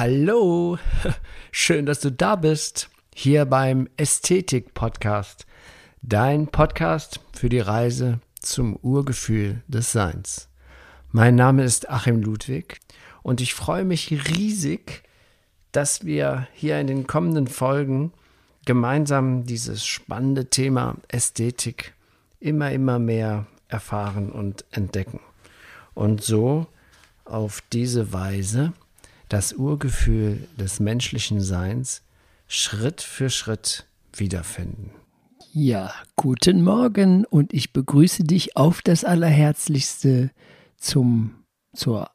Hallo, schön, dass du da bist, hier beim Ästhetik-Podcast, dein Podcast für die Reise zum Urgefühl des Seins. Mein Name ist Achim Ludwig und ich freue mich riesig, dass wir hier in den kommenden Folgen gemeinsam dieses spannende Thema Ästhetik immer mehr erfahren und entdecken. Und so auf diese Weise das Urgefühl des menschlichen Seins Schritt für Schritt wiederfinden. Ja, guten Morgen und ich begrüße dich auf das Allerherzlichste zur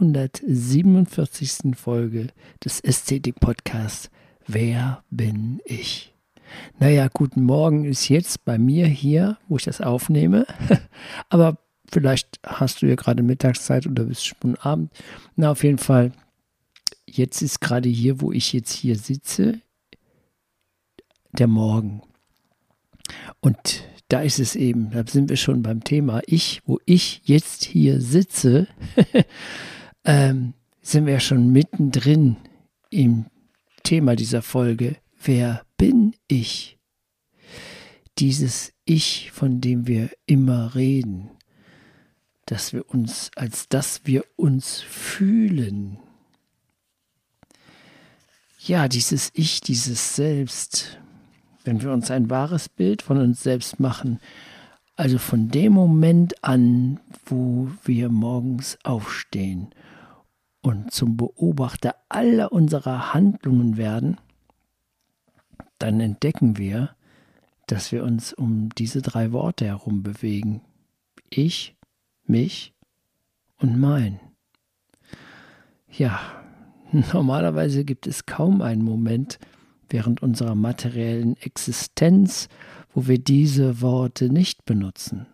147. Folge des Ästhetik-Podcasts Wer bin ich? Naja, guten Morgen ist jetzt bei mir hier, wo ich das aufnehme, aber vielleicht hast du ja gerade Mittagszeit oder bist schon Abend. Na, auf jeden Fall. Jetzt ist gerade hier, wo ich jetzt hier sitze, der Morgen. Und da ist es eben, da sind wir schon beim Thema wo ich jetzt hier sitze, sind wir schon mittendrin im Thema dieser Folge. Wer bin ich? Dieses Ich, von dem wir immer reden, dass wir uns fühlen. Ja, dieses Ich, dieses Selbst, wenn wir uns ein wahres Bild von uns selbst machen, also von dem Moment an, wo wir morgens aufstehen und zum Beobachter aller unserer Handlungen werden, dann entdecken wir, dass wir uns um diese 3 Worte herum bewegen. Ich, mich und mein. Ja, normalerweise gibt es kaum einen Moment während unserer materiellen Existenz, wo wir diese Worte nicht benutzen.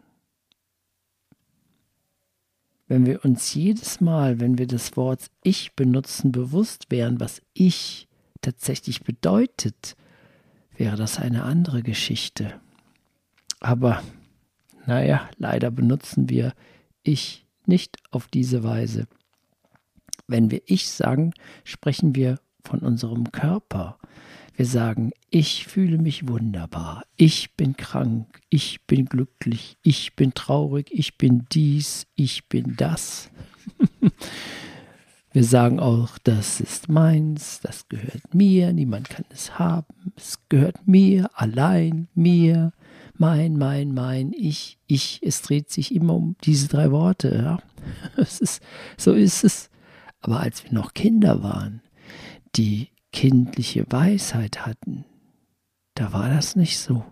Wenn wir uns jedes Mal, wenn wir das Wort Ich benutzen, bewusst wären, was Ich tatsächlich bedeutet, wäre das eine andere Geschichte. Aber, naja, leider benutzen wir Ich nicht auf diese Weise. Wenn wir Ich sagen, sprechen wir von unserem Körper. Wir sagen, ich fühle mich wunderbar, ich bin krank, ich bin glücklich, ich bin traurig, ich bin dies, ich bin das. Wir sagen auch, das ist meins, das gehört mir, niemand kann es haben, es gehört mir, allein, mir, mein, ich. Es dreht sich immer um diese 3 Worte. Ja? So ist es. Aber als wir noch Kinder waren, die kindliche Weisheit hatten, da war das nicht so.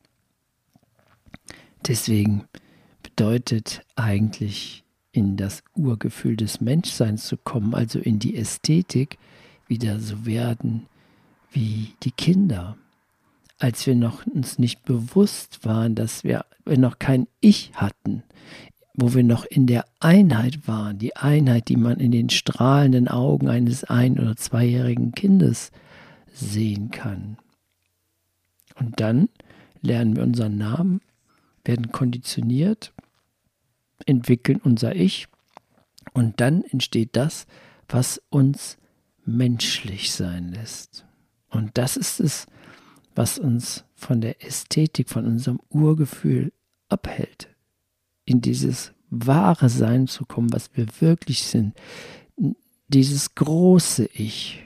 Deswegen bedeutet eigentlich in das Urgefühl des Menschseins zu kommen, also in die Ästhetik, wieder so werden wie die Kinder. Als wir noch uns nicht bewusst waren, dass wir noch kein Ich hatten, wo wir noch in der Einheit waren, die Einheit, die man in den strahlenden Augen eines 1- oder 2-jährigen Kindes sehen kann. Und dann lernen wir unseren Namen, werden konditioniert, entwickeln unser Ich und dann entsteht das, was uns menschlich sein lässt. Und das ist es, was uns von der Ästhetik, von unserem Urgefühl abhält. In dieses wahre Sein zu kommen, was wir wirklich sind. Dieses große Ich.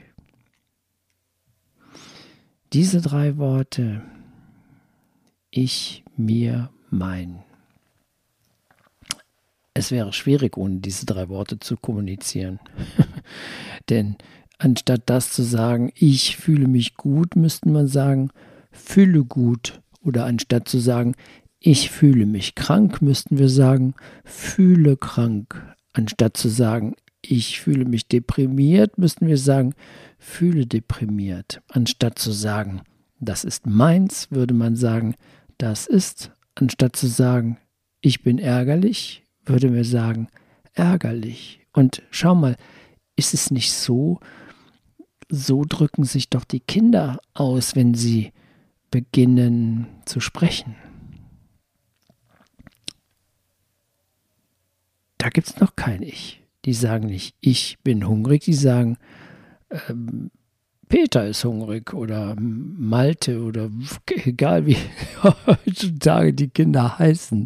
Diese 3 Worte, ich, mir, mein. Es wäre schwierig, ohne diese 3 Worte zu kommunizieren. Denn anstatt das zu sagen, ich fühle mich gut, müsste man sagen, fühle gut. Oder anstatt zu sagen, ich fühle mich krank, müssten wir sagen, fühle krank. Anstatt zu sagen, ich fühle mich deprimiert, müssten wir sagen, fühle deprimiert. Anstatt zu sagen, das ist meins, würde man sagen, das ist. Anstatt zu sagen, ich bin ärgerlich, würde wir sagen, ärgerlich. Und schau mal, ist es nicht so? So drücken sich doch die Kinder aus, wenn sie beginnen zu sprechen. Da gibt es noch kein Ich. Die sagen nicht, ich bin hungrig, die sagen, Peter ist hungrig oder Malte oder egal wie heutzutage die Kinder heißen.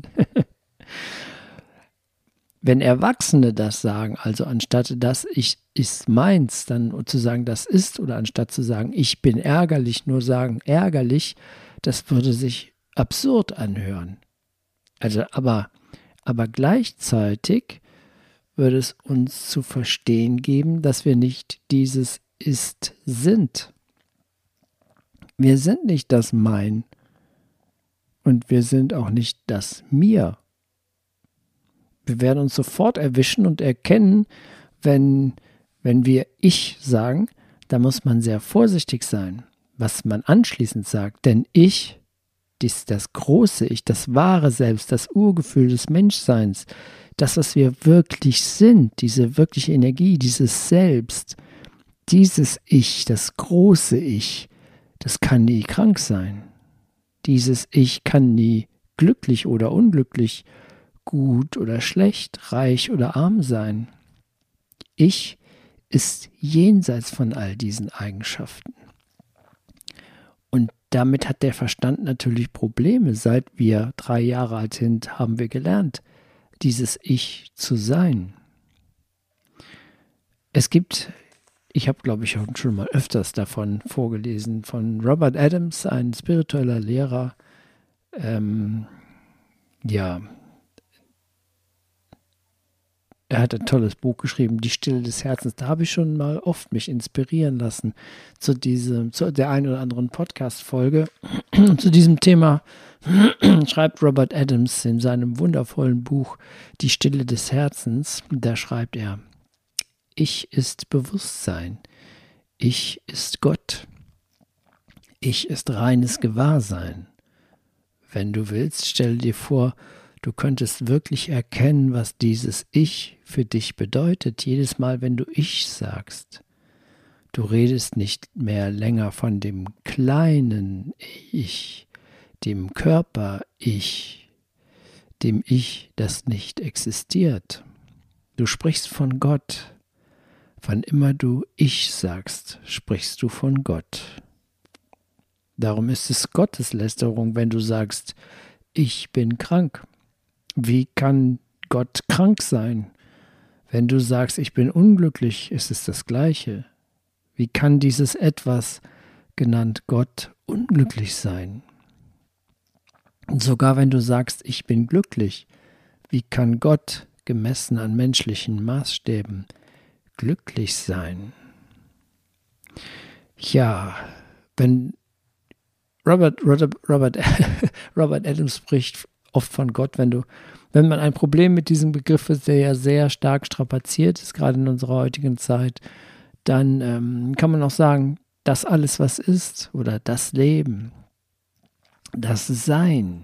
Wenn Erwachsene das sagen, also anstatt das ist meins, dann zu sagen, das ist, oder anstatt zu sagen, ich bin ärgerlich, nur sagen, ärgerlich, das würde sich absurd anhören. Also, aber gleichzeitig würde es uns zu verstehen geben, dass wir nicht dieses Ist sind. Wir sind nicht das Mein und wir sind auch nicht das Mir. Wir werden uns sofort erwischen und erkennen, wenn wir Ich sagen, da muss man sehr vorsichtig sein, was man anschließend sagt. Denn Ich, das große Ich, das wahre Selbst, das Urgefühl des Menschseins, das, was wir wirklich sind, diese wirkliche Energie, dieses Selbst, dieses Ich, das große Ich, das kann nie krank sein. Dieses Ich kann nie glücklich oder unglücklich, gut oder schlecht, reich oder arm sein. Ich ist jenseits von all diesen Eigenschaften. Und damit hat der Verstand natürlich Probleme. Seit wir 3 Jahre alt sind, haben wir gelernt, dieses Ich zu sein. Es gibt, ich habe glaube ich schon mal öfters davon vorgelesen, von Robert Adams, ein spiritueller Lehrer, er hat ein tolles Buch geschrieben, Die Stille des Herzens. Da habe ich schon mal oft mich inspirieren lassen zu der einen oder anderen Podcast-Folge. Zu diesem Thema schreibt Robert Adams in seinem wundervollen Buch Die Stille des Herzens. Da schreibt er, Ich ist Bewusstsein. Ich ist Gott. Ich ist reines Gewahrsein. Wenn du willst, stell dir vor, du könntest wirklich erkennen, was dieses Ich für dich bedeutet, jedes Mal, wenn du Ich sagst. Du redest nicht mehr länger von dem kleinen Ich, dem Körper-Ich, dem Ich, das nicht existiert. Du sprichst von Gott. Wann immer du Ich sagst, sprichst du von Gott. Darum ist es Gotteslästerung, wenn du sagst, ich bin krank. Wie kann Gott krank sein? Wenn du sagst, ich bin unglücklich, ist es das Gleiche. Wie kann dieses Etwas, genannt Gott, unglücklich sein? Und sogar wenn du sagst, ich bin glücklich, wie kann Gott, gemessen an menschlichen Maßstäben, glücklich sein? Ja, wenn Robert Adams spricht oft von Gott, wenn man ein Problem mit diesem Begriff ist, der ja sehr stark strapaziert ist, gerade in unserer heutigen Zeit, dann kann man auch sagen, das alles, was ist, oder das Leben, das Sein.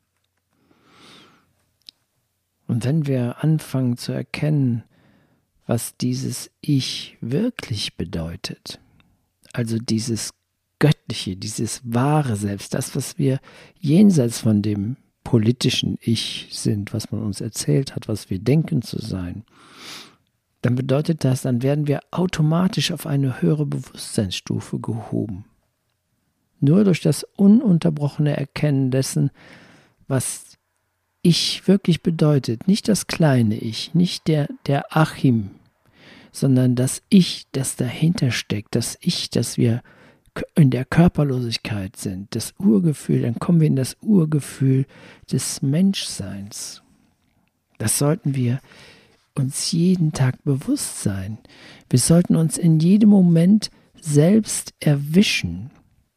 Und wenn wir anfangen zu erkennen, was dieses Ich wirklich bedeutet, also dieses Göttliche, dieses wahre Selbst, das, was wir jenseits von dem politischen Ich sind, was man uns erzählt hat, was wir denken zu sein, dann bedeutet das, dann werden wir automatisch auf eine höhere Bewusstseinsstufe gehoben. Nur durch das ununterbrochene Erkennen dessen, was Ich wirklich bedeutet, nicht das kleine Ich, nicht der Achim, sondern das Ich, das dahinter steckt, das Ich, das wir in der Körperlosigkeit sind, das Urgefühl, dann kommen wir in das Urgefühl des Menschseins. Das sollten wir uns jeden Tag bewusst sein. Wir sollten uns in jedem Moment selbst erwischen.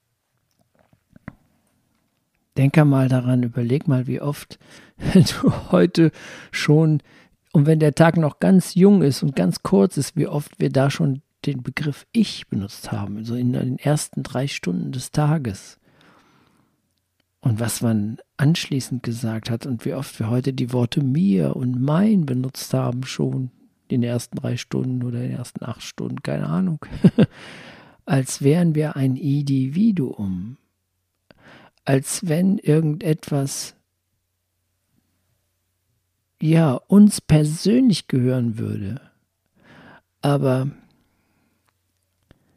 Denk mal daran, überleg mal, wie oft du heute schon, und wenn der Tag noch ganz jung ist und ganz kurz ist, wie oft wir da schon den Begriff Ich benutzt haben, so in den ersten 3 Stunden des Tages. Und was man anschließend gesagt hat und wie oft wir heute die Worte mir und mein benutzt haben schon in den ersten 3 Stunden oder in den ersten 8 Stunden, keine Ahnung. Als wären wir ein Individuum. Als wenn irgendetwas uns persönlich gehören würde. Aber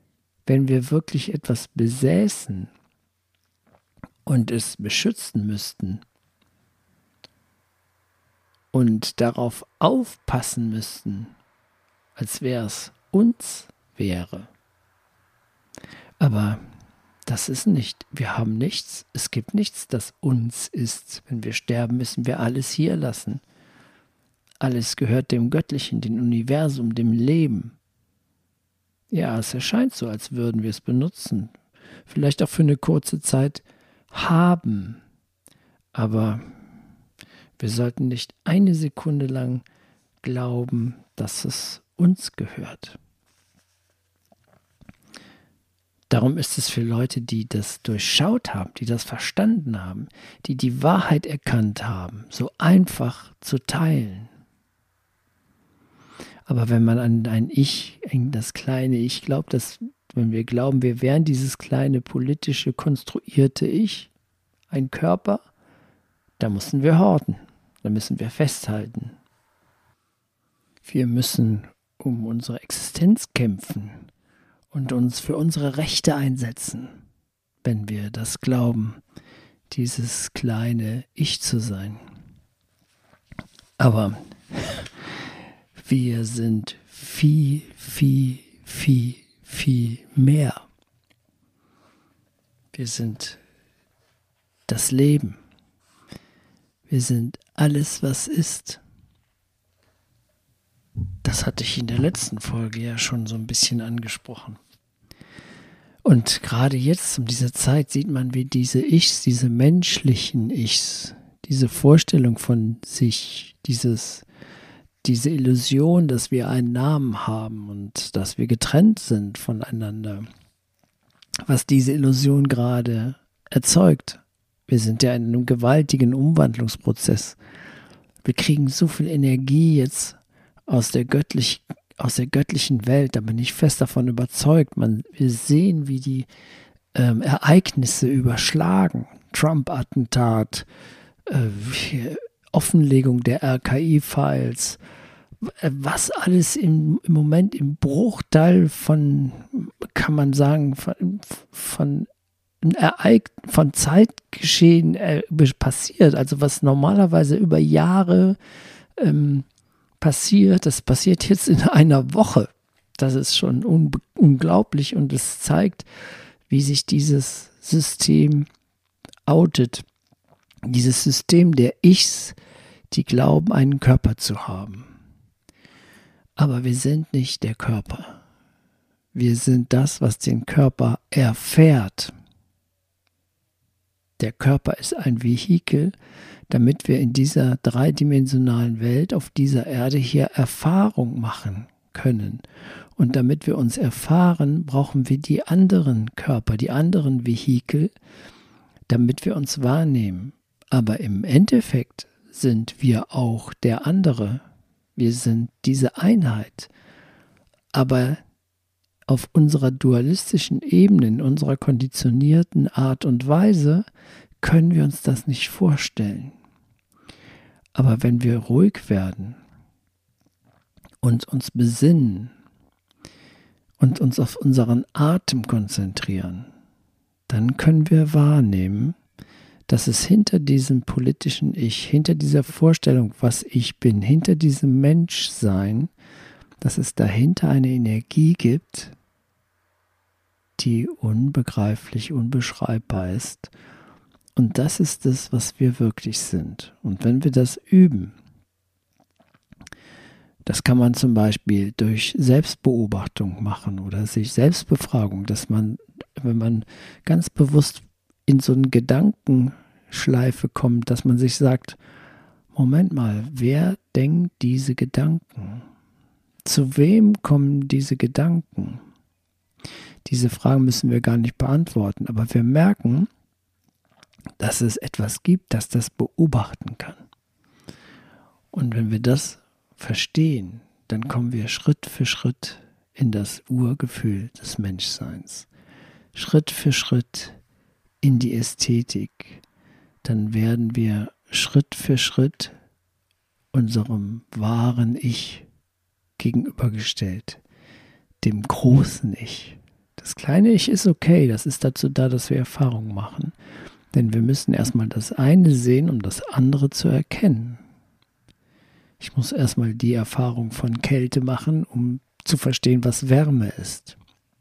wenn wir wirklich etwas besäßen und es beschützen müssten und darauf aufpassen müssten, als wäre es uns wäre. Aber das ist nicht. Wir haben nichts. Es gibt nichts, das uns ist. Wenn wir sterben, müssen wir alles hier lassen. Alles gehört dem Göttlichen, dem Universum, dem Leben. Ja, es erscheint so, als würden wir es benutzen. Vielleicht auch für eine kurze Zeit haben. Aber wir sollten nicht eine Sekunde lang glauben, dass es uns gehört. Darum ist es für Leute, die das durchschaut haben, die das verstanden haben, die die Wahrheit erkannt haben, so einfach zu teilen. Aber wenn man an ein Ich, das kleine Ich glaubt, dass, wenn wir glauben, wir wären dieses kleine politische konstruierte Ich, ein Körper, da müssen wir horten, da müssen wir festhalten. Wir müssen um unsere Existenz kämpfen und uns für unsere Rechte einsetzen, wenn wir das glauben, dieses kleine Ich zu sein. Aber wir sind viel, viel, viel, viel mehr. Wir sind das Leben. Wir sind alles, was ist. Das hatte ich in der letzten Folge ja schon so ein bisschen angesprochen. Und gerade jetzt um diese Zeit sieht man, wie diese Ichs, diese menschlichen Ichs, diese Vorstellung von sich, diese Illusion, dass wir einen Namen haben und dass wir getrennt sind voneinander, was diese Illusion gerade erzeugt. Wir sind ja in einem gewaltigen Umwandlungsprozess. Wir kriegen so viel Energie jetzt aus der göttlichen Welt, da bin ich fest davon überzeugt. Wir sehen, wie die Ereignisse überschlagen. Trump-Attentat, Offenlegung der RKI-Files, was alles im Moment im Bruchteil von, kann man sagen, von Zeitgeschehen passiert. Also was normalerweise über Jahre passiert, das passiert jetzt in einer Woche. Das ist schon unglaublich und es zeigt, wie sich dieses System outet. Dieses System der Ichs, die glauben, einen Körper zu haben. Aber wir sind nicht der Körper. Wir sind das, was den Körper erfährt. Der Körper ist ein Vehikel, damit wir in dieser dreidimensionalen Welt auf dieser Erde hier Erfahrung machen können. Und damit wir uns erfahren, brauchen wir die anderen Körper, die anderen Vehikel, damit wir uns wahrnehmen. Aber im Endeffekt sind wir auch der andere. Wir sind diese Einheit. Aber auf unserer dualistischen Ebene, in unserer konditionierten Art und Weise, können wir uns das nicht vorstellen. Aber wenn wir ruhig werden und uns besinnen und uns auf unseren Atem konzentrieren, dann können wir wahrnehmen, dass es hinter diesem politischen Ich, hinter dieser Vorstellung, was ich bin, hinter diesem Menschsein, dass es dahinter eine Energie gibt, die unbegreiflich, unbeschreibbar ist. Und das ist es, was wir wirklich sind. Und wenn wir das üben, das kann man zum Beispiel durch Selbstbeobachtung machen oder sich Selbstbefragung, dass man, wenn man ganz bewusst in so eine Gedankenschleife kommt, dass man sich sagt, Moment mal, wer denkt diese Gedanken? Zu wem kommen diese Gedanken? Diese Fragen müssen wir gar nicht beantworten, aber wir merken, dass es etwas gibt, das das beobachten kann. Und wenn wir das verstehen, dann kommen wir Schritt für Schritt in das Urgefühl des Menschseins. Schritt für Schritt in die Ästhetik. Dann werden wir Schritt für Schritt unserem wahren Ich gegenübergestellt, dem großen Ich, Das kleine Ich ist okay, das ist dazu da, dass wir Erfahrungen machen. Denn wir müssen erstmal das eine sehen, um das andere zu erkennen. Ich muss erstmal die Erfahrung von Kälte machen, um zu verstehen, was Wärme ist.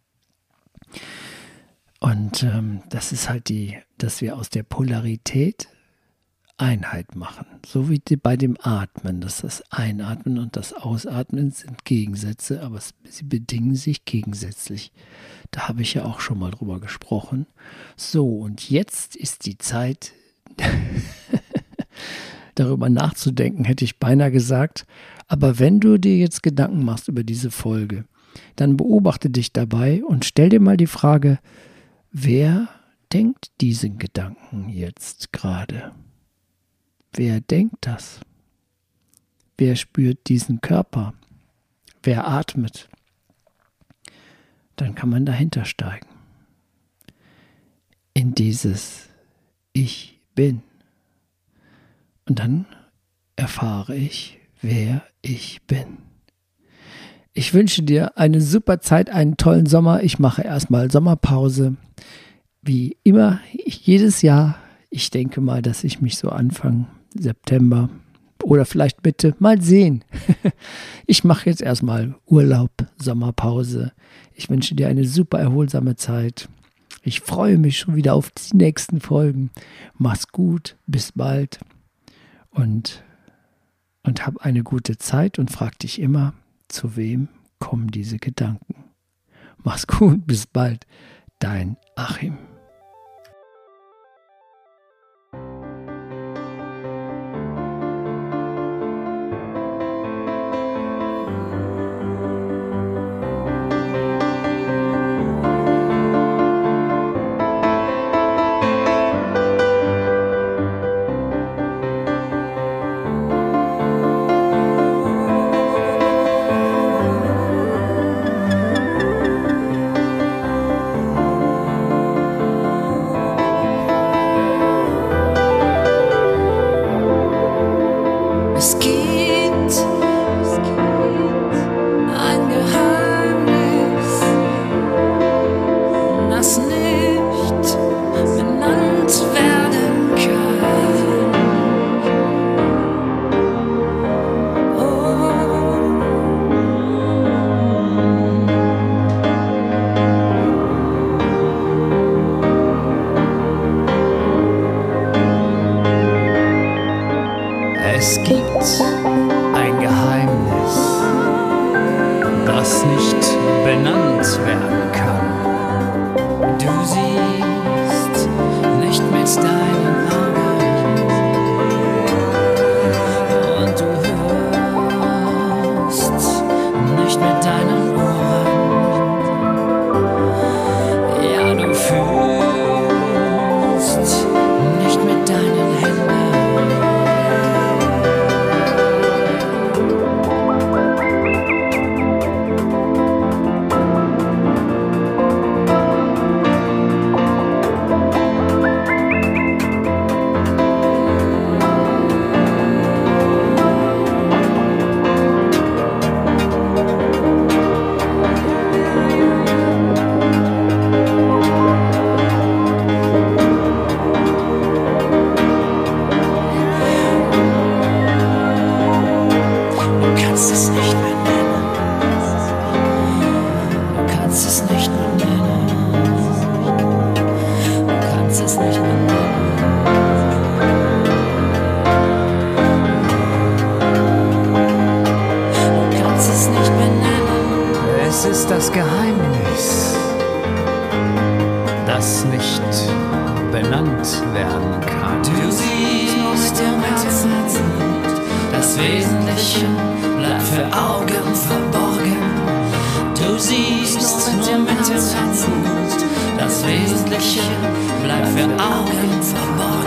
Und das ist halt dass wir aus der Polarität Einheit machen. So wie bei dem Atmen. Das Einatmen und das Ausatmen sind Gegensätze, aber sie bedingen sich gegensätzlich. Da habe ich ja auch schon mal drüber gesprochen. So, und jetzt ist die Zeit, darüber nachzudenken, hätte ich beinahe gesagt. Aber wenn du dir jetzt Gedanken machst über diese Folge, dann beobachte dich dabei und stell dir mal die Frage, wer denkt diesen Gedanken jetzt gerade? Wer denkt das? Wer spürt diesen Körper? Wer atmet? Dann kann man dahinter steigen. In dieses Ich bin. Und dann erfahre ich, wer ich bin. Ich wünsche dir eine super Zeit, einen tollen Sommer. Ich mache erstmal Sommerpause. Wie immer, jedes Jahr. Ich denke mal, dass ich mich so Anfang September oder vielleicht Mitte, mal sehen. Ich mache jetzt erstmal Urlaub, Sommerpause. Ich wünsche dir eine super erholsame Zeit. Ich freue mich schon wieder auf die nächsten Folgen. Mach's gut, bis bald und hab eine gute Zeit und frag dich immer, zu wem kommen diese Gedanken. Mach's gut, bis bald. Dein Achim. Es gibt ein Geheimnis, das nicht benannt werden kann. Es gibt ein Geheimnis, das nicht benannt werden kann. Du siehst nicht mit deinen Augen und du hörst nicht mit deinen Ohren. Ja, du fühlst nicht mit deinen Händen. Es ist das Geheimnis, das nicht benannt werden kann. Du siehst im Herzen, das Wesentliche bleibt für Augen verborgen. Du siehst nur mit dem Herzen, das Wesentliche bleibt für Augen verborgen.